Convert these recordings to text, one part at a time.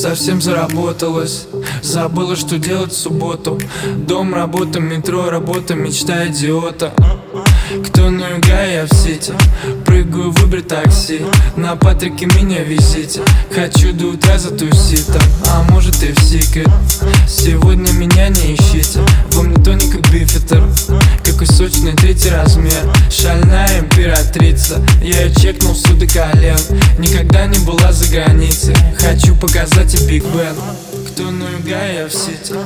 совсем заработалась. Забыла, что делать в субботу. Дом, работа, метро, работа, мечта идиота. Кто на юга, я в сити. Прыгаю в Uber такси. На Патрике меня везите. Хочу до утра затусить там, а может и в секрет. Сегодня меня не ищите. Во мне тоник и бифитер. Какой сочный третий размер. Шальная императрица. Я ее чекнул сюда колен. Никогда не была за границей. Хочу показать и Биг Бен. Кто на юга, я в сити.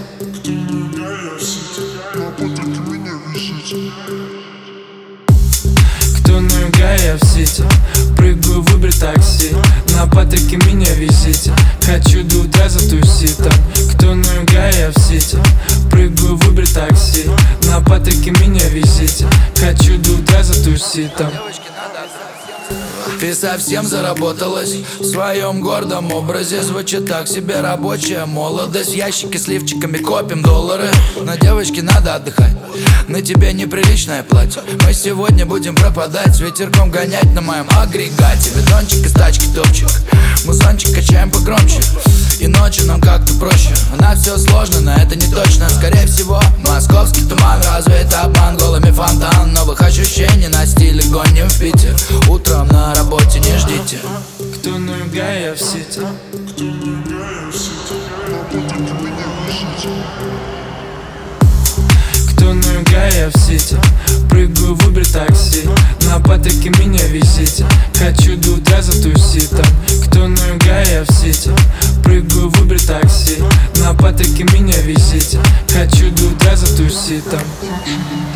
Кто на юга, я в сити. Прыгаю в Uber такси. На Патрике меня везите. Хочу до утра затусить там. Кто на юга, я в сити. Прыгаю в Uber такси. На Патрике меня везите. Хочу до утра затусить там. Ты совсем заработалась в своем гордом образе. Звучит так себе рабочая молодость. В ящике с лифчиками копим доллары. Но девочке надо отдыхать. На тебе неприличное платье. Мы сегодня будем пропадать, с ветерком гонять на моем агрегате. Бетончик из тачки топчик. Музончик качаем погромче. И ночью нам как-то проще. У нас все сложно, но это не точно. Скорее всего, московский туман. Разве это обман? Голыми фонтан. Новых ощущений на стиле гоним в Питер. Утром на работе не ждите. Кто на юга, я в сити. Кто на юга, я в сити. Прыгаю в Uber такси. На Патрике меня везите. Хочу до утра затусить там. Кто на юга, я в сити. Прыгаю в Uber такси. На Патрике меня везите. Хочу до утра затусить там.